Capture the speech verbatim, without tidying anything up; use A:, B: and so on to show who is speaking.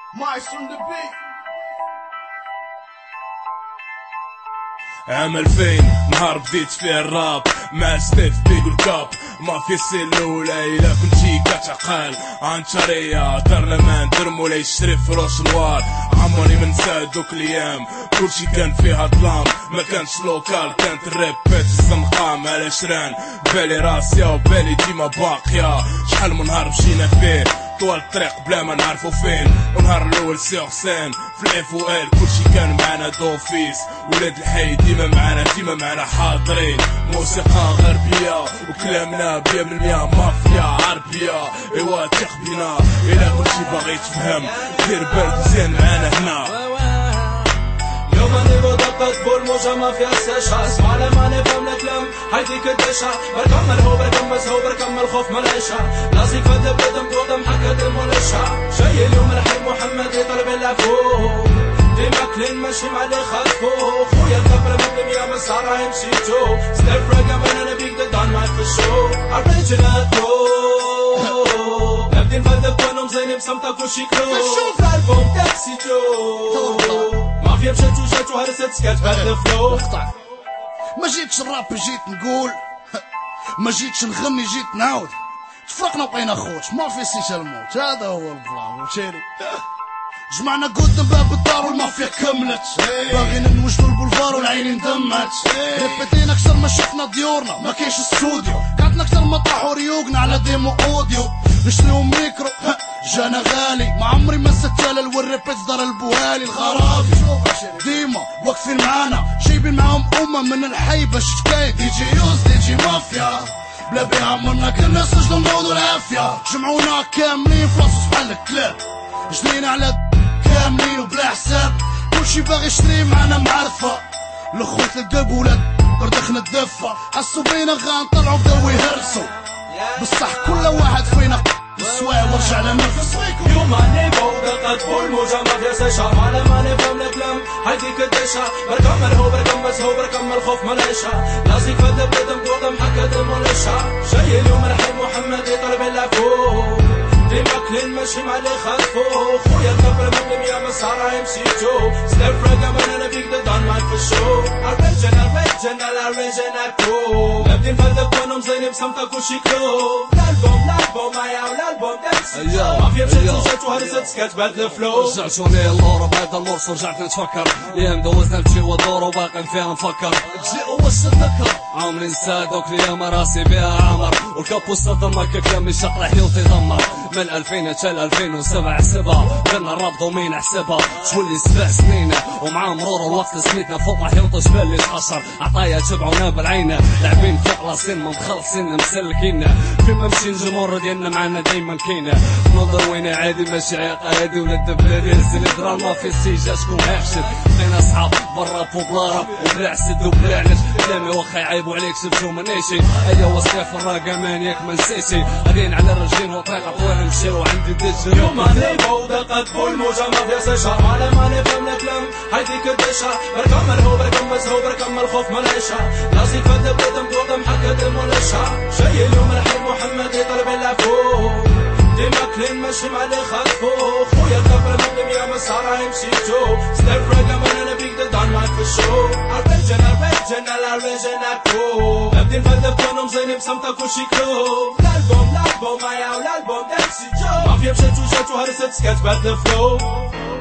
A: Mice on the beat.
B: عام ألفين نهار بديت فيه الراب مع ستيف بيقول كاب ما في السن الاولى الا كنتي كتعقل عن شريه درنا ما ندير مولاي يشري فروش نوار عمري ما نسى دوك الايام كلشي كان فيها ظلام ما كانش لوكال كانت الريبات الزنقام على شران بالي راسيا وبالي ديما باقيه شحال من نهار مشينا فيه طوال الطريق بلا ما نعرفو فين ونهار الاول سي حسين في الاف او ال كلشي كان معنا دوفيس ولاد الحي ديما معنا ديما معنا حاضرين موسيقى غربيه وكلامنا بيا بالمية مافيا عربيه ايوا تيق بينا الى كلشي باغي تفهم دير بالك مزيان معنا هنا
C: يوم نبغى دقة بالموجة ما فيها ساشا اسمع لما نفهم الكلام هيديك الدشا بركمل هو بركمس هو بركمل خوف ملاشا لازم فد بدم قدم حكت المنشا شي اليوم الحي محمد يطلب العفو ديما كلين ماشي مع اللي خلفو خويا الكبر مقدم يا مسارة يمشيتو ستيف رقم انا نبيك دان معي في الشو اوريجينال كرو نبدي نفدك ونم زين بسمتك وشيكلو في الالبوم تاكسي جو مافيا مشات وجات وهرست سكات بهذا الفلو
A: ما جيتش الراب جيت نقول ما جيتش نغني جيت نعاود تفرقنا وبقينا خوت ما في سيش الموت هذا هو البلان وشيري جمعنا قدام باب الدار والمافيا كملت باغينا نوجدوا البولفار والعينين دمت ريبيتينا اكثر ما شفنا ديورنا ما كاينش استوديو قعدنا اكثر ما طاحوا ريوقنا على ديمو اوديو نشريو ميكرو جانا غالي ما عمري ما ستالل والريبيت دار البوالي الغرابي ديما واقفين معانا جايبين معاهم امه من الحي باش تكاي دي جي يوز دي جي مافيا بلا بيها عمرنا كنا سجلوا نعودوا العافيه جمعونا كاملين فلاصوص بحال الكلاب جنينا على كاملين وبلا حساب كلشي باغي يشري معانا معرفه الخوت القلب ولاد بردخنا الدفه حسوا بينا غنطلعوا بداو يهرسوا بصح كل واحد فينا السواع ورجع لنفس
C: يوم نبغى دقة بالموجة ما فيها ساشا على ما نفهم الكلام هيديك الدشا بركمل هو بركمس هو بركمل خوف ملاشا لازم فد بدم قدم حكت المنشا شي اليوم الحي محمد يطلب العفو ديما كلين ماشي مع اللي خلفو خويا الكبر مقدم يا مسارة يمشيتو ستيف رقم انا نبيك دان معي في الشو اوريجينال اوريجينال اوريجينال كرو نبدي نفدك ونم زين بسمتك وشيكلو الالبوم الالبوم معايا والالبوم داكسي مافيا مشات وجات وهرست سكات بهاد الفلو
D: رجعتوني اللور بهذا اللورس ورجعت نتفكر ايام دوزنا نمشي ودور وباقي فيها نفكر تجي وش نتذكر عمري نسى دوك الايام راسي بها عمر والكابوس ضمك كلامي شقل حيوطي دمر من ألفين حتى ألفين وسبعة حسبها درنا الراب دومين حسبها تولي سبع سنين ومع مرور الوقت سميتنا فوق حيوط جبال اللي تقشر عطايا تبعونا بالعين لاعبين فوق راسين ما مخلصين مسلكين فيما مشي الجمهور ديالنا معنا دايما كاين نظر وين عادي ماشي عيق عادي ولاد بلادي هز الدراما في السيجا شكون هافشل بقينا صحاب بالراب وبلا راب وبلا عسد وبلا علاش كلامي واخا يعيبوا عليك شفتو مانيشي ايا وصيف الراقمان ياك ما نسيتي غاديين على الرجلين وطريقه طويله نمشيو عندي دجل
C: يوم نبغى دقة بالموجة ما فيها ساشا على ما نفهم الكلام هيديك الدشا بركمل هو بركمس هو بركمل خوف ملاشا لازم فد بدم قدم حكت المنشا شي اليوم الحي محمد يطلب العفو ديما كلين ماشي مع اللي خلفو خويا الكبر مقدم يا مسارة يمشيتو ستيف رقم انا نبيك دان معي في الشو اوريجينال اوريجينال اوريجينال كرو نبدي نفدك ونم زين بسمتك وشيكلو الالبوم الالبوم معايا والالبوم داكسي جو مافيا مشات وجات وهرست سكات بهاد الفلو